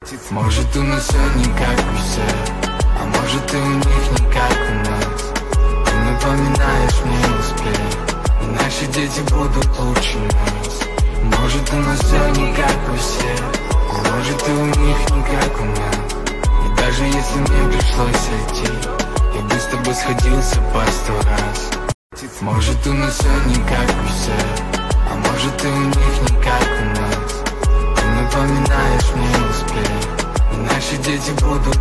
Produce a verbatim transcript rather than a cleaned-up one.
Может, у нас все не как у всех, а может и у них не как у нас. Ты напоминаешь мне успех, и наши дети будут лучше нас. Может, у нас все не как у всех, а может и у них не как у нас. И даже если мне пришлось идти, я бы с тобой сходился по сто раз. Может, у нас все не как у всех, а может и у них не как у нас. Ты напоминаешь мне успех, и наши дети будут